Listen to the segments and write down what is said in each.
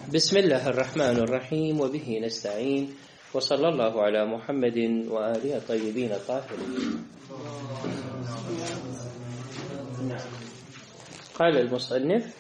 بسم الله الرحمن الرحيم وبه نستعين وصلى الله على محمد وآله الطيبين الطاهرين. قال المصنف: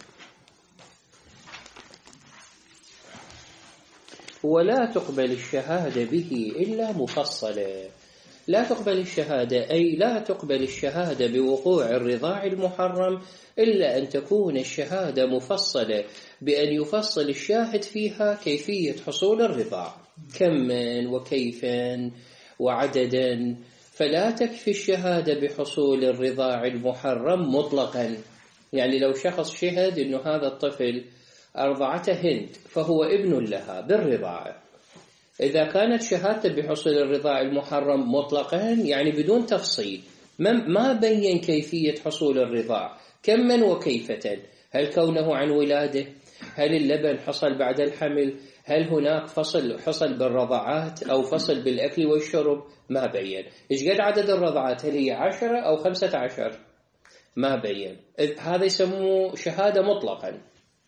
ولا تقبل الشهادة به إلا مفصلة. لا تقبل الشهادة أي لا تقبل الشهادة بوقوع الرضاع المحرم إلا أن تكون الشهادة مفصلة، بأن يفصل الشاهد فيها كيفية حصول الرضاع كما وكيفا وعددا. فلا تكفي الشهادة بحصول الرضاع المحرم مطلقا. يعني لو شخص شهد أن هذا الطفل أرضعته هند فهو ابن لها بالرضاعة، إذا كانت شهادته بحصول الرضاع المحرم مطلقا يعني بدون تفصيل، ما بين كيفية حصول الرضاع كما وكيفة، هل كونه عن ولادة، هل اللبن حصل بعد الحمل، هل هناك حصل بالرضعات أو فصل بالأكل والشرب، ما بين. إيش قد عدد الرضعات، هل هي 10 أو 15، ما بين. هذا يسموه شهادة مطلقا.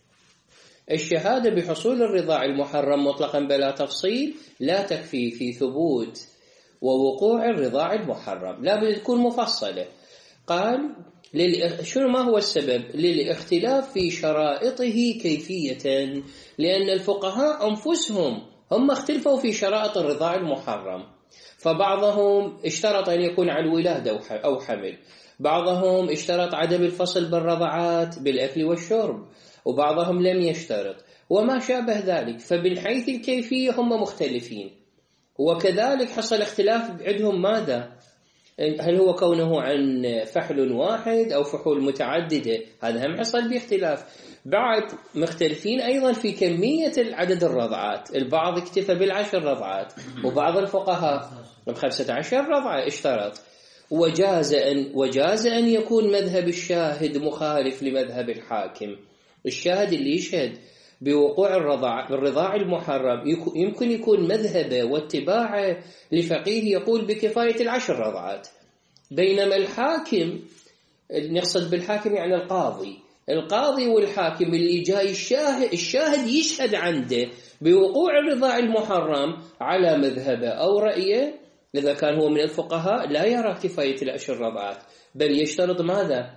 الشهادة بحصول الرضاع المحرم مطلقا بلا تفصيل لا تكفي في ثبوت ووقوع الرضاع المحرم، لا بد تكون مفصلة. قال شنو ما هو السبب؟ للاختلاف في شرائطه كيفية، لأن الفقهاء أنفسهم هم اختلفوا في شرائط الرضاع المحرم، فبعضهم اشترط أن يكون عن ولادة أو حمل، بعضهم اشترط عدم الفصل بالرضعات بالأكل والشرب، وبعضهم لم يشترط، وما شابه ذلك. فبالحيث الكيفية هم مختلفين، وكذلك حصل اختلاف عندهم ماذا؟ هل هو كونه عن فحل واحد أو فحول متعددة، هذا هم حصل باختلاف. بعد مختلفين أيضا في كمية عدد الرضعات، البعض اكتفى ب10 رضعات وبعض الفقهاء ب15 رضعة اشترط. وجاز أن يكون مذهب الشاهد مخالف لمذهب الحاكم. الشاهد اللي يشهد بوقوع الرضاع المحرم يمكن يكون مذهبه واتباعه لفقيه يقول بكفاية 10 رضعات، بينما الحاكم، نقصد بالحاكم يعني القاضي والحاكم اللي جاي الشاهد يشهد عنده بوقوع الرضاع المحرم على مذهبه أو رأيه، إذا كان هو من الفقهاء لا يرى كفاية 10 رضعات، بل يشترط ماذا؟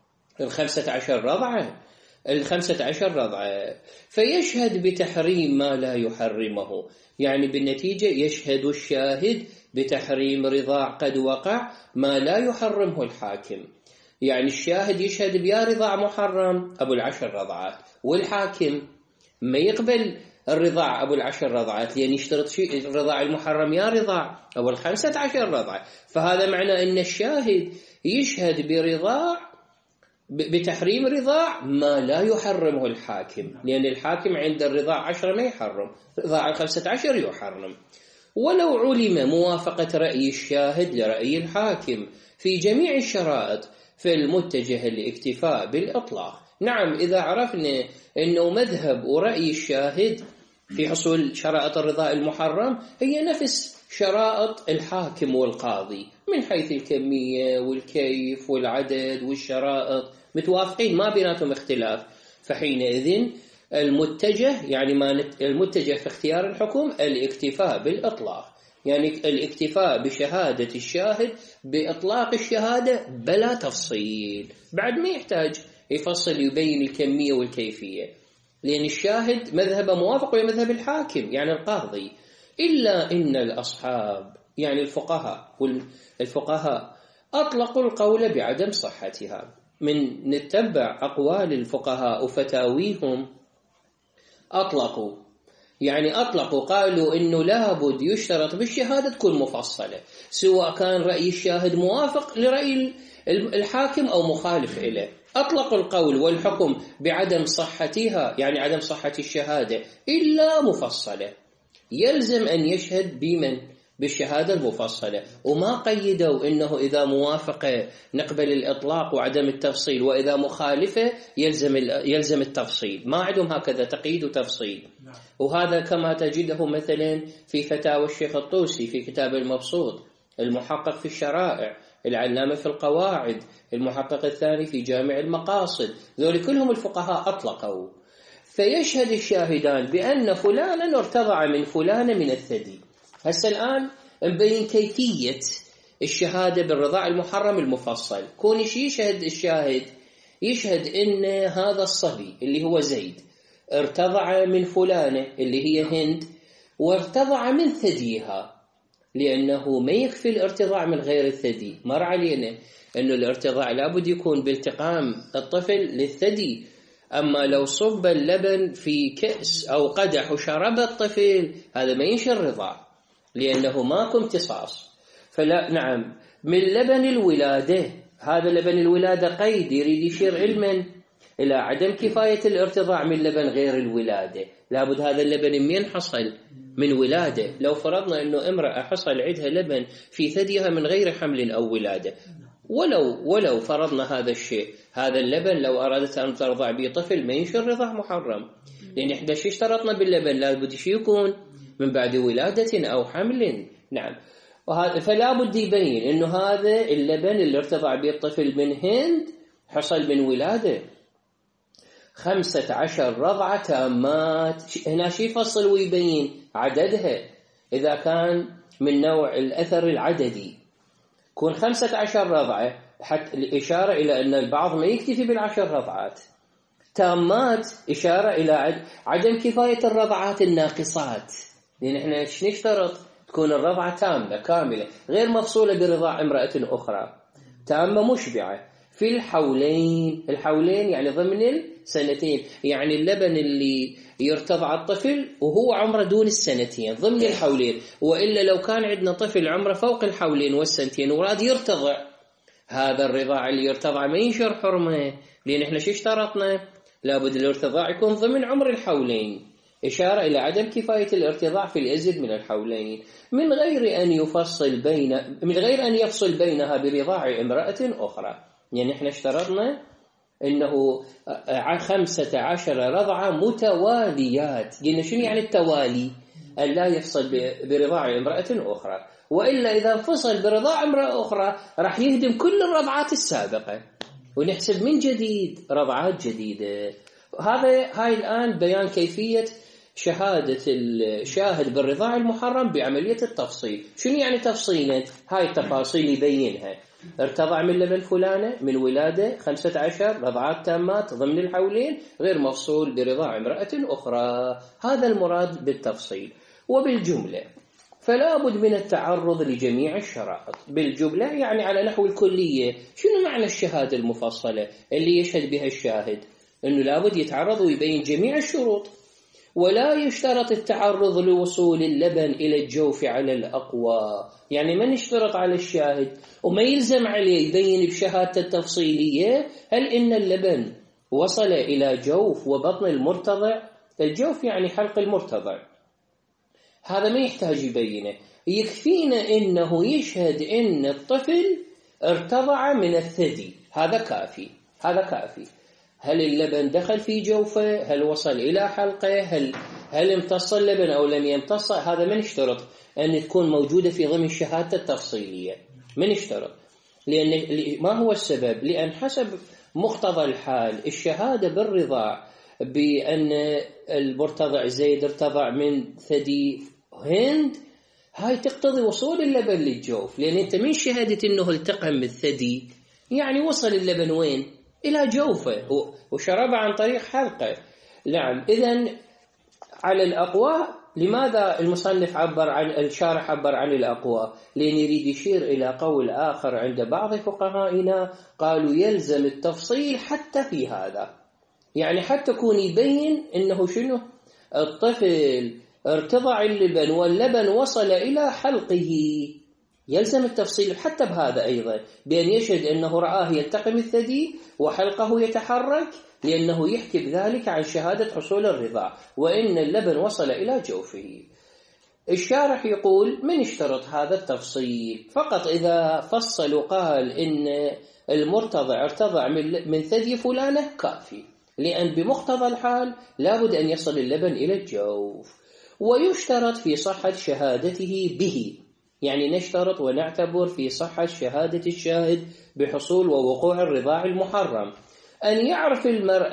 15 رضعة، 15 رضعة، فيشهد بتحريم ما لا يحرمه. يعني بالنتيجة يشهد الشاهد بتحريم رضاع قد وقع ما لا يحرمه الحاكم. يعني الشاهد يشهد بيا رضاع محرم أبو 10 رضعات، والحاكم ما يقبل الرضاع أبو 10 رضعات، لأن يشترط شيء الرضاع المحرم يا رضاع أبو 15 رضعة. فهذا معنى أن الشاهد يشهد برضاع بتحريم رضاع ما لا يحرمه الحاكم، لأن الحاكم عند الرضاع 10 ما يحرم، رضاع 15 يحرم. ولو علم موافقة رأي الشاهد لرأي الحاكم في جميع الشرائط فالمتجه الاكتفاء بالإطلاق. نعم، إذا عرفنا أنه مذهب ورأي الشاهد في حصول شرائط الرضاع المحرم هي نفس شرائط الحاكم والقاضي من حيث الكمية والكيف والعدد والشرائط متوافقين، ما بيناتهم اختلاف، فحينئذ المتجه المتجه في اختيار الحكم الاكتفاء بالإطلاق، يعني الاكتفاء بشهادة الشاهد بإطلاق الشهادة بلا تفصيل، بعد ما يحتاج يفصل يبين الكمية والكيفية، لأن الشاهد مذهب موافق لمذهب الحاكم يعني القاضي. إلا إن الأصحاب يعني الفقهاء أطلقوا القول بعدم صحتها. من نتبع أقوال الفقهاء وفتاويهم أطلقوا قالوا إنه لابد يشترط بالشهادة تكون مفصلة، سواء كان رأي الشاهد موافق لرأي الحاكم أو مخالف إليه. أطلقوا القول والحكم بعدم صحتها، يعني عدم صحة الشهادة إلا مفصلة، يلزم أن يشهد بالشهادة المفصلة، وما قيدوا إنه إذا موافقة نقبل الإطلاق وعدم التفصيل، وإذا مخالفة يلزم التفصيل، ما عندهم هكذا تقييد وتفصيل. وهذا كما تجده مثلا في فتاوى الشيخ الطوسي في كتاب المبسوط، المحقق في الشرائع، العلامة في القواعد، المحقق الثاني في جامع المقاصد، ذول كلهم الفقهاء أطلقوا. فيشهد الشاهدان بأن فلانا ارتضع من فلانة من الثدي. هسه الآن نبين كيفية الشهادة بالرضاع المحرم المفصل. كون يشهد الشاهد، يشهد إن هذا الصبي اللي هو زيد ارتضع من فلانة اللي هي هند، وارتضع من ثديها، لأنه ما يكفي الارتضاع من غير الثدي. مر علينا أنه الارتضاع لابد يكون بالتقام الطفل للثدي، أما لو صب اللبن في كأس أو قدح وشرب الطفل هذا ما ينشر الرضاع، لأنه ماكو امتصاص. فلا، نعم، من لبن الولادة، هذا لبن الولادة قيد يريد يشير علما إلى عدم كفاية الارتضاع من لبن غير الولادة. لابد هذا اللبن من حصل من ولادة. لو فرضنا أنه امرأة حصل عندها لبن في ثديها من غير حمل أو ولادة، ولو فرضنا هذا الشيء، هذا اللبن لو أرادت أن ترضع به طفل ما ينشر رضاع محرم، لأن إحنا شو اشترطنا باللبن؟ لابد شيء يكون من بعد ولادة أو حمل. نعم، فلا بد يبين إنه هذا اللبن اللي ارتضع به الطفل من هند حصل من ولادة 15 رضعة تامات. هنا شي يفصل ويبين عددها، إذا كان من نوع الأثر العددي كون 15 رضعة، حتى الإشارة إلى أن البعض ما يكتفي ب10 رضعات. تامات إشارة إلى عدم كفاية الرضعات الناقصات، لأن إحنا نشترط تكون الرضعة تامة كاملة غير مفصولة برضاع امرأة أخرى، تامة مشبعة في الحولين يعني ضمن السنتين، يعني اللبن اللي يرتضع الطفل وهو عمره دون السنتين ضمن الحولين. وإلا لو كان عندنا طفل عمره فوق الحولين والسنتين وراد يرتضع، هذا الرضاع اللي يرتضع ما ينشر حرمه، لأن احنا شو اشترطنا؟ لابد الارتضاع يكون ضمن عمر الحولين، إشارة إلى عدم كفاية الارتضاع في الأزيد من الحولين، من غير أن يفصل بينها برضاع امرأة أخرى. يعني احنا اشترطنا إنه 15 رضعة متواليات. قلنا شنو يعني التوالي؟ أن لا يفصل برضاع امرأة أخرى، وإلا إذا انفصل برضاع امرأة أخرى راح يهدم كل الرضعات السابقة ونحسب من جديد رضعات جديدة. هاي الآن بيان كيفية شهادة الشاهد بالرضاع المحرم بعملية التفصيل. شنو يعني تفصيلا؟ هاي التفاصيل يبينها: ارتضع من لبن فلانة من ولادة 15 رضعات تامات ضمن الحولين غير مفصول برضاع امرأة أخرى. هذا المراد بالتفصيل. وبالجملة فلا بد من التعرض لجميع الشرائط. بالجملة يعني على نحو الكلية. شنو معنى الشهادة المفصلة اللي يشهد بها الشاهد؟ أنه لا بد يتعرض ويبين جميع الشروط، ولا يشترط التعرض لوصول اللبن إلى الجوف على الأقوى. يعني ما نشترط على الشاهد وما يلزم عليه يبين بشهادة التفصيلية هل إن اللبن وصل إلى جوف وبطن المرتضع. الجوف يعني حلق المرتضع، هذا ما يحتاج يبينه، يكفينا إنه يشهد إن الطفل ارتضع من الثدي، هذا كافي. هل اللبن دخل في جوفه؟ هل وصل إلى حلقه؟ هل امتص اللبن أو لم يمتص؟ هذا من اشترط أن تكون موجودة في ضمن الشهادة التفصيلية، من اشترط. لأن ما هو السبب؟ لأن حسب مقتضى الحال الشهادة بالرضاع بأن المرتضع زيد ارتضع من ثدي هند، هاي تقتضي وصول اللبن للجوف، لأن أنت من شهادة أنه التقم بالثدي يعني وصل اللبن وين؟ إلى جوفه وشرب عن طريق حلقه. نعم، إذن على الأقوى. لماذا المصنف الشارح عبر عن الأقوى؟ لأن يريد يشير إلى قول آخر عند بعض فقهائنا قالوا يلزم التفصيل حتى في هذا، يعني حتى يكون يبين إنه شنو الطفل ارتضع اللبن واللبن وصل إلى حلقه، يلزم التفصيل حتى بهذا أيضا، بأن يشهد أنه رآه يلتقم الثدي وحلقه يتحرك، لأنه يحكي بذلك عن شهادة حصول الرضاع وإن اللبن وصل إلى جوفه. الشارح يقول من اشترط هذا التفصيل؟ فقط إذا فصل وقال إن المرتضع ارتضع من ثدي فلانة كافي، لأن بمقتضى الحال لابد أن يصل اللبن إلى الجوف. ويشترط في صحة شهادته به، يعني نشترط ونعتبر في صحة شهادة الشاهد بحصول ووقوع الرضاع المحرم أن يعرف المرأة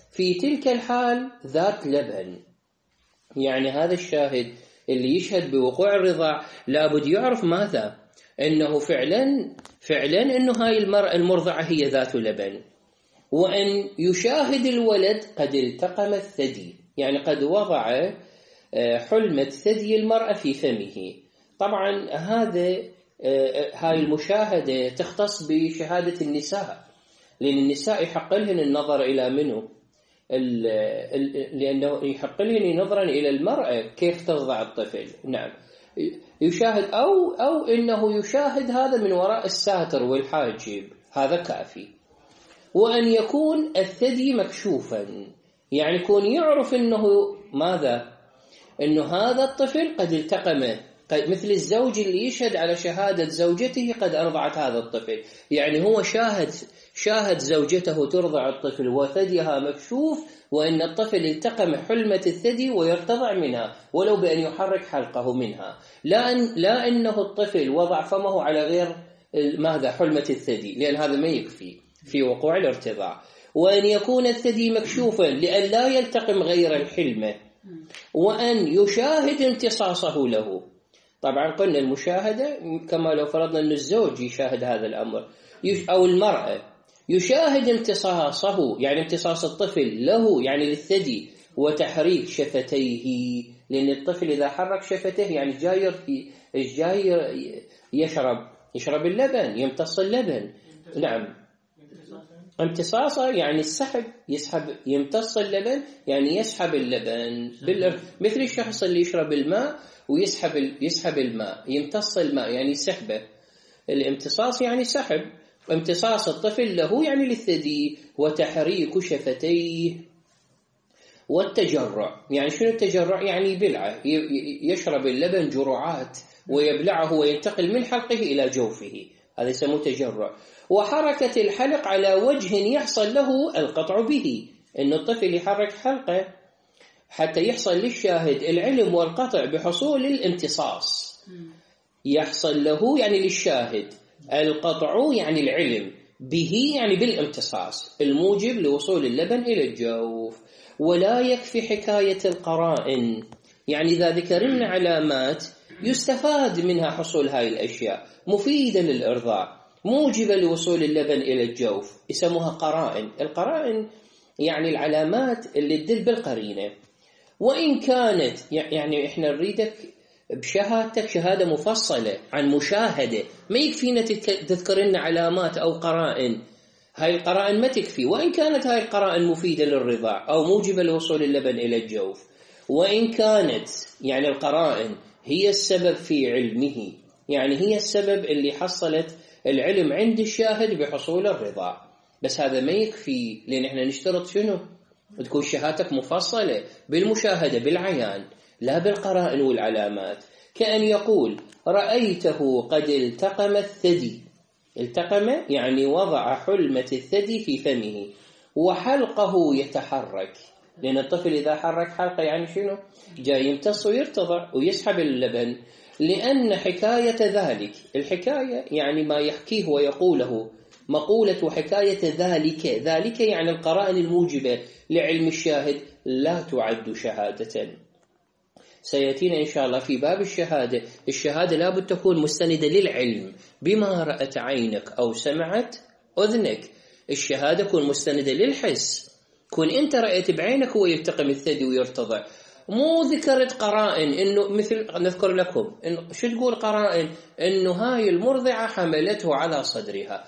في تلك الحال ذات لبن. يعني هذا الشاهد اللي يشهد بوقوع الرضاع لابد يعرف ماذا؟ أنه فعلا أنه هاي المرضعة هي ذات لبن، وأن يشاهد الولد قد التقم الثدي، يعني قد وضع حلمة ثدي المرأة في فمه. طبعا هاي المشاهدة تختص بشهادة النساء، لأن النساء يحق لهن النظر إلى منه، لأنه يحق لهن نظرا إلى المرأة كيف ترضع الطفل. نعم، يشاهد أو إنه يشاهد هذا من وراء الساتر والحاجب، هذا كافي. وأن يكون الثدي مكشوفا، يعني يكون يعرف إنه ماذا؟ إنه هذا الطفل قد التقمه، مثل الزوج اللي يشهد على شهادة زوجته قد أرضعت هذا الطفل، يعني هو شاهد زوجته ترضع الطفل وثديها مكشوف، وأن الطفل التقم حلمة الثدي ويرتضع منها ولو بأن يحرك حلقه منها، لا أنه الطفل وضع فمه على غير ماذا؟ حلمة الثدي، لأن هذا ما يكفي في وقوع الارتضاع. وأن يكون الثدي مكشوفا لأن لا يلتقم غير الحلمة، وأن يشاهد امتصاصه له. طبعا قلنا المشاهدة كما لو فرضنا أن الزوج يشاهد هذا الأمر أو المرأة يشاهد امتصاصه، يعني امتصاص الطفل له يعني للثدي، وتحريك شفتيه، لأن الطفل إذا حرك شفته يعني جاي يشرب اللبن، يمتص اللبن. نعم، امتصاصه يعني يمتص اللبن، يعني يسحب اللبن مثل الشخص اللي يشرب الماء ويسحب الماء، يمتص الماء يعني سحبه. الامتصاص يعني سحب، امتصاص الطفل له يعني للثدي، وتحريك شفتيه. والتجرع، يعني شنو التجرع؟ يعني بلعه، يشرب اللبن جرعات ويبلعه وينتقل من حلقه إلى جوفه، هذا يسمى تجرع. وحركة الحلق على وجه يحصل له القطع به، إن الطفل يحرك حلقه حتى يحصل للشاهد العلم والقطع بحصول الامتصاص. يحصل له يعني للشاهد، القطع يعني العلم، به يعني بالامتصاص الموجب لوصول اللبن إلى الجوف. ولا يكفي حكاية القرائن، يعني إذا ذكرنا علامات يستفاد منها حصول هاي الأشياء مفيدة للإرضاع موجبة لوصول اللبن إلى الجوف، يسموها قرائن. القرائن يعني العلامات اللي تدل بالقرينة. وإن كانت يعني إحنا نريدك بشهادتك شهادة مفصلة عن مشاهدة، ما يكفينا تذكر لنا علامات أو قرائن، هاي القرائن ما تكفي. وإن كانت هاي القرائن مفيدة للرضاع أو موجبة لوصول اللبن إلى الجوف، وإن كانت يعني القرائن هي السبب في علمه، يعني هي السبب اللي حصلت العلم عند الشاهد بحصول الرضاع، بس هذا ما يكفي، لأن إحنا نشترط شنو؟ تكون شهادتك مفصلة بالمشاهدة بالعيان، لا بالقرائن والعلامات. كأن يقول رأيته قد التقم الثدي، التقم يعني وضع حلمة الثدي في فمه، وحلقه يتحرك، لأن الطفل إذا حرك حلقه يعني شنو؟ جاي يمتص ويرتضع ويسحب اللبن. لأن حكاية ذلك، الحكاية يعني ما يحكيه ويقوله، مقولة وحكاية ذلك يعني القرائن الموجبة لعلم الشاهد لا تعد شهادة. سيأتينا إن شاء الله في باب الشهادة، الشهادة لابد تكون مستندة للعلم بما رأت عينك أو سمعت أذنك. الشهادة تكون مستندة للحس، كون أنت رأيت بعينك هو يلتقم الثدي ويرتضع، مو ذكرت قرائن إنه مثل نذكر لكم إنه شو تقول قرائن إنه هاي المرضعة حملته على صدرها،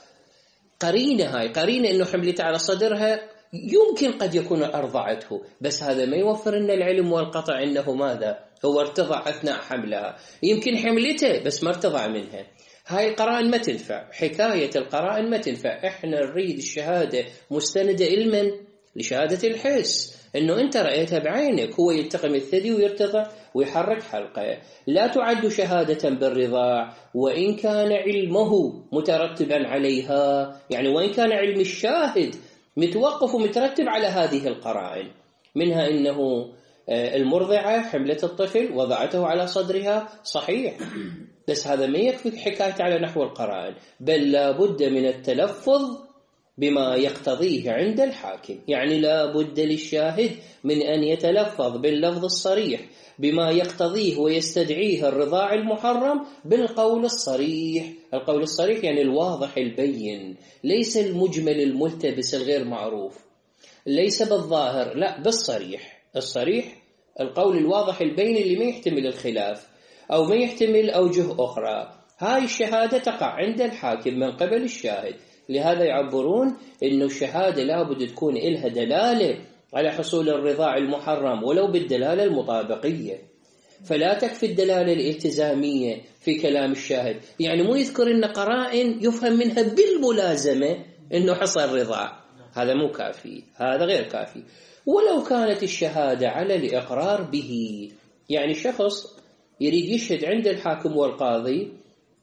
قرينة إنه حملته على صدرها يمكن قد يكون أرضعته، بس هذا ما يوفر لنا العلم والقطع إنه ماذا؟ هو ارتضع أثناء حملها، يمكن حملته بس ما ارتضع منها. هاي القرائن ما تنفع، حكاية القرائن ما تنفع. إحنا نريد الشهادة مستندة علما لشهادة الحس، إنه أنت رأيتها بعينك هو يلتقم الثدي ويرتضع ويحرك حلقه، لا تعد شهادة بالرضاع وإن كان علمه مترتبا عليها، يعني وإن كان علم الشاهد متوقف ومترتب على هذه القرائن، منها إنه المرضعة حملت الطفل وضعته على صدرها صحيح، بس هذا ما يكفي حكاية على نحو القرائن، بل لا بد من التلفظ بما يقتضيه عند الحاكم، يعني لا بد للشاهد من أن يتلفظ باللفظ الصريح بما يقتضيه ويستدعيه الرضاع المحرم بالقول الصريح. القول الصريح يعني الواضح البين، ليس المجمل الملتبس الغير معروف، ليس بالظاهر، لا بالصريح. الصريح القول الواضح البين اللي ما يحتمل الخلاف أو ما يحتمل أوجه أخرى. هاي الشهادة تقع عند الحاكم من قبل الشاهد. لهذا يعبرون إنه الشهادة لابد تكون إلها دلالة على حصول الرضاع المحرم ولو بالدلالة المطابقية، فلا تكفي الدلالة الالتزامية في كلام الشاهد، يعني مو يذكر إن قرائن يفهم منها بالملازمة إنه حصل رضاع، هذا مو كافي، هذا غير كافي. ولو كانت الشهادة على الإقرار به، يعني شخص يريد يشهد عند الحاكم والقاضي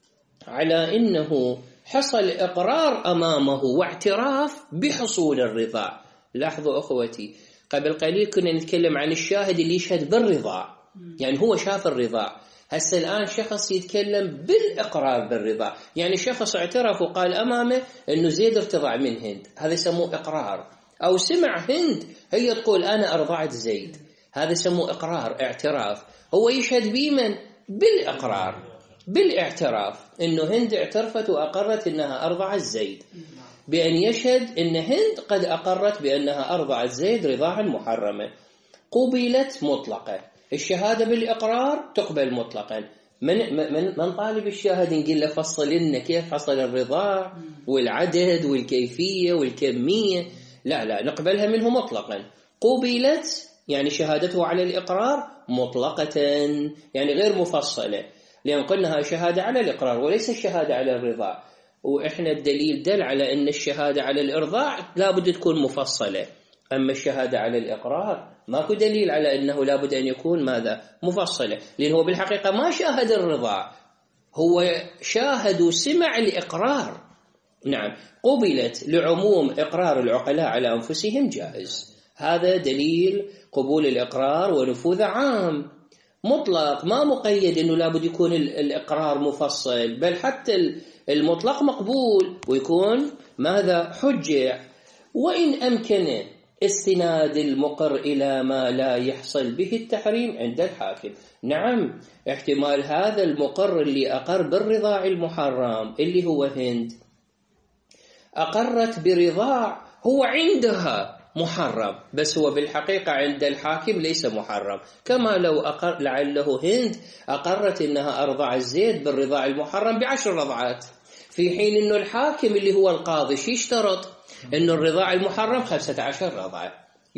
على إنه حصل إقرار أمامه واعتراف بحصول الرضاع. لاحظوا أخوتي، قبل قليل كنا نتكلم عن الشاهد اللي يشهد بالرضاع، يعني هو شاف الرضاع. هسه الآن شخص يتكلم بالإقرار بالرضاع، يعني شخص اعترف وقال أمامه أنه زيد ارتضع من هند، هذا يسموه إقرار. أو سمع هند هي تقول أنا أرضعت زيد، هذا يسموه إقرار، اعتراف. هو يشهد بمن؟ بالإقرار، بالاعتراف، أنه هند اعترفت وأقرت أنها أرضعت زيد، بأن يشهد أن هند قد أقرت بأنها أرضعت زيد رضاعا محرمة. قبلت مطلقة. الشهادة بالإقرار تقبل مطلقا. من طالب الشاهد نقول له فصل لنا كيف حصل الرضاع والعدد والكيفية والكمية، لا نقبلها منه مطلقا. قبلت يعني شهادته على الإقرار مطلقة، يعني غير مفصلة، لأن قلنا شهادة على الإقرار وليس الشهادة على الرضاع، وإحنا الدليل دل على أن الشهادة على الإرضاع لابد تكون مفصلة، أما الشهادة على الإقرار ماكو دليل على أنه لابد أن يكون ماذا؟ مفصلة، لأنه بالحقيقة ما شاهد الرضاع، هو شاهد وسمع الإقرار. نعم، قبلت لعموم إقرار العقلاء على أنفسهم جائز. هذا دليل قبول الإقرار ونفوذ عام مطلق، ما مقيد أنه لابد يكون الإقرار مفصل، بل حتى المطلق مقبول ويكون ماذا؟ حجة. وإن أمكن استناد المقر إلى ما لا يحصل به التحريم عند الحاكم. نعم، احتمال هذا المقر اللي أقر بالرضاع المحرم اللي هو هند أقرت برضاع هو عندها محرم، بس هو بالحقيقة عند الحاكم ليس محرم، كما لو أقر لعله هند أقرت إنها أرضع زيد بالرضاع المحرم ب10 رضعات، في حين إنه الحاكم اللي هو القاضي يشترط إنه الرضاع المحرم 15 رضعة.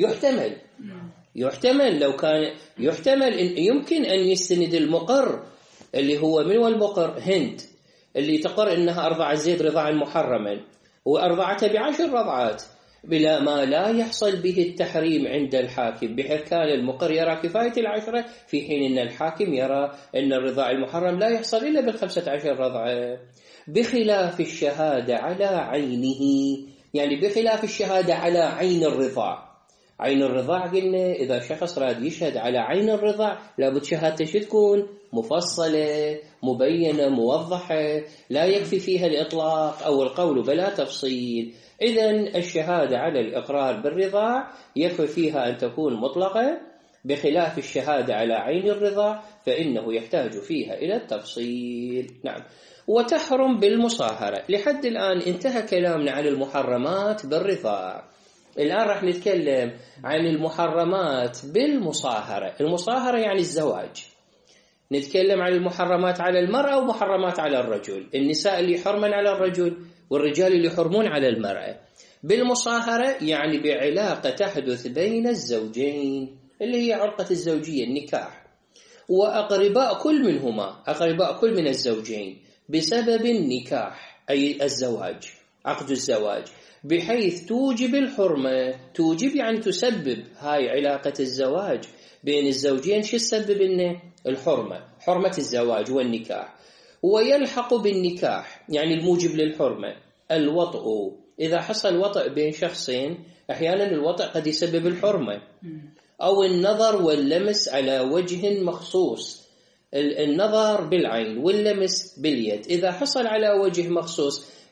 يحتمل لو كان يحتمل إن يمكن أن يستند المقر اللي هو من والمقر هند اللي تقر إنها أرضع زيد رضاعا محرما وأرضعته ب10 رضعات بلا ما لا يحصل به التحريم عند الحاكم، بحيث كان المقر يرى كفاية 10 في حين أن الحاكم يرى أن الرضاع المحرم لا يحصل إلا بال15 رضعة، بخلاف الشهادة على عينه، يعني بخلاف الشهادة على عين الرضاع. عين الرضاع قلنا إذا شخص راد يشهد على عين الرضاع لابد شهادته تكون مفصلة مبينة موضحة، لا يكفي فيها الإطلاق أو القول بلا تفصيل. إذن الشهادة على الإقرار بالرضاع يكفي فيها أن تكون مطلقة، بخلاف الشهادة على عين الرضاع فإنه يحتاج فيها إلى التفصيل. نعم. وتحرم بالمصاهرة. لحد الآن انتهى كلامنا عن المحرمات بالرضاع، الآن راح نتكلم عن المحرمات بالمصاهرة. المصاهرة يعني الزواج. نتكلم عن المحرمات على المرأة ومحرمات على الرجل، النساء اللي يحرمن على الرجل والرجال اللي يحرمون على المرأة. بالمصاهرة يعني بعلاقة تحدث بين الزوجين اللي هي علاقة الزوجية النكاح، وأقرباء كل منهما، أقرباء كل من الزوجين بسبب النكاح أي الزواج، عقد الزواج، بحيث توجب الحرمة. توجب يعني تسبب هاي علاقة الزواج بين الزوجين. شو تسبب إنه الحرمة، حرمة الزواج والنكاح. ويلحق بالنكاح يعني الموجب للحرمة الوطء. إذا حصل وطء بين شخصين أحيانا الوطء قد يسبب الحرمة، أو النظر واللمس على وجه مخصوص، النظر بالعين واللمس باليد إذا حصل على وجه مخصوص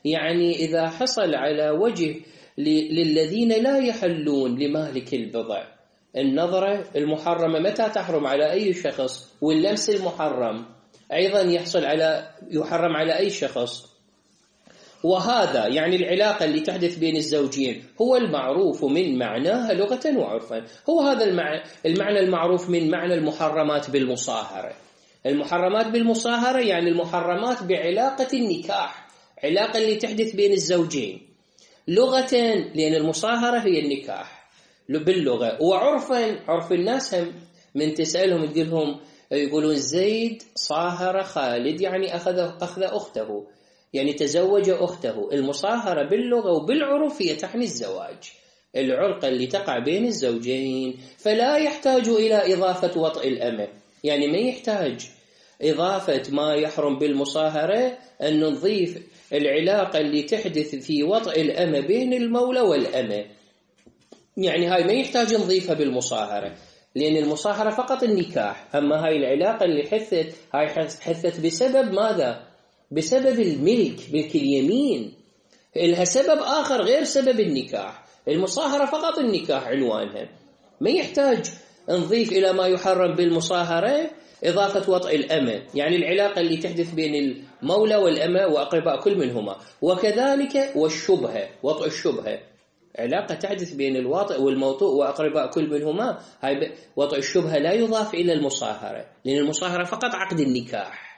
يعني إذا حصل على وجه للذين لا يحلون لمالك البضع. النظرة المحرمة متى تحرم على أي شخص؟ واللمس المحرم أيضا يحرم على أي شخص. وهذا يعني العلاقة اللي تحدث بين الزوجين هو المعروف من معناها لغة وعرفا، هو هذا المعنى المعروف من معنى المحرمات بالمصاهرة. المحرمات بالمصاهرة يعني المحرمات بعلاقة النكاح، علاقة اللي تحدث بين الزوجين لغة، لأن المصاهرة هي النكاح باللغة. وعرفا، عرف الناس هم من تسألهم يقولون زيد صاهر خالد، يعني أخذ أخته، يعني تزوج أخته. المصاهرة باللغة وبالعرف هي تعني الزواج، العلاقة اللي تقع بين الزوجين. فلا يحتاج إلى إضافة وطئ الأمة، يعني ما يحتاج إضافة ما يحرم بالمصاهرة أن نضيف العلاقة اللي تحدث في وطئ الأمة بين المولى والأمة، يعني هاي ما يحتاج نضيفها بالمصاهرة، لأن المصاهرة فقط النكاح. أما هاي العلاقة اللي حثت بسبب ماذا؟ بسبب الملك، ملك اليمين، لها سبب آخر غير سبب النكاح. المصاهرة فقط النكاح عنوانها، ما يحتاج نضيف إلى ما يحرم بالمصاهرة إضافة وطئ الأمة، يعني العلاقة اللي تحدث بين المولى والأمة وأقرباء كل منهما. وكذلك والشبهة، وطئ الشبهة علاقة تحدث بين الواطئ والموطوء وأقرباء كل منهما. هاي وطئ الشبهة لا يضاف إلى المصاهرة، لأن المصاهرة فقط عقد النكاح.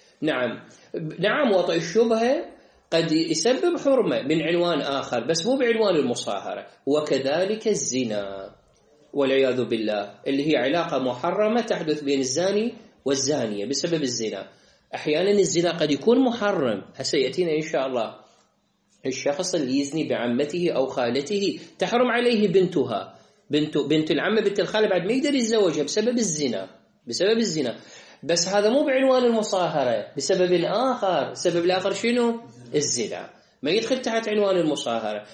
نعم وطئ الشبهة قد يسبب حرمة من عنوان آخر بس مو بعنوان المصاهرة. وكذلك الزنا والعياذ بالله، اللي هي علاقة محرمة تحدث بين الزاني والزانية بسبب الزنا. أحيانا الزنا قد يكون محرم، سيأتينا إن شاء الله. الشخص اللي يزني بعمته أو خالته تحرم عليه بنتها، بنت العمة بنت الخالة بعد ما يقدر يتزوجها بسبب الزنا. بس هذا مو بعنوان المصاهرة، بسبب آخر. السبب الآخر شنو؟ الزنا، ما يدخل تحت عنوان المصاهرة.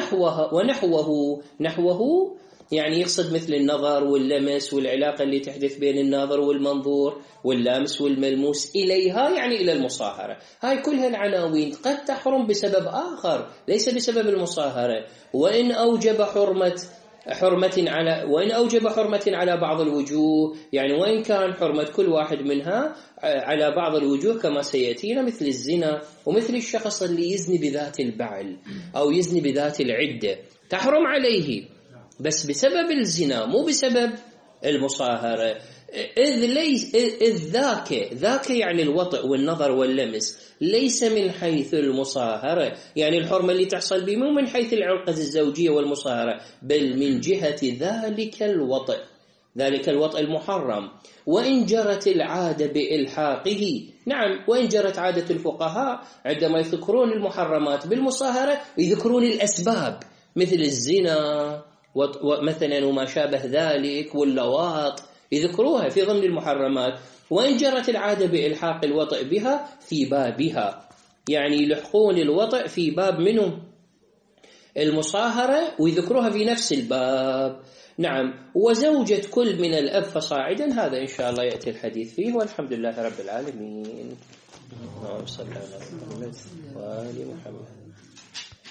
ونحوه يعني يقصد مثل النظر واللمس والعلاقة اللي تحدث بين الناظر والمنظور واللامس والملموس إليها، يعني إلى المصاهرة. هاي كلها العناوين قد تحرم بسبب آخر ليس بسبب المصاهرة. وإن أوجب حرمة على بعض الوجوه، يعني وإن كان حرمة كل واحد منها على بعض الوجوه كما سيأتينا، مثل الزنا ومثل الشخص اللي يزني بذات البعل أو يزني بذات العدة تحرم عليه بس بسبب الزنا مو بسبب المصاهرة. إذ ذاك يعني الوطئ والنظر واللمس ليس من حيث المصاهرة، يعني الحرمة اللي تحصل به مو من حيث العلاقة الزوجية والمصاهرة، بل من جهة ذلك الوطئ المحرم. وإن جرت العادة بإلحاقه، نعم وإن جرت عادة الفقهاء عندما يذكرون المحرمات بالمصاهرة يذكرون الأسباب مثل الزنا مثلا وما شابه ذلك واللواط، يذكروها في ضمن المحرمات. وإن جرت العادة بإلحاق الوطئ بها في بابها، يعني يلحقون الوطئ في باب منه المصاهرة ويذكروها في نفس الباب. نعم. وزوجة كل من الأب فصاعدا، هذا إن شاء الله يأتي الحديث فيه. والحمد لله رب العالمين. اللهم صل على محمد وآل محمد.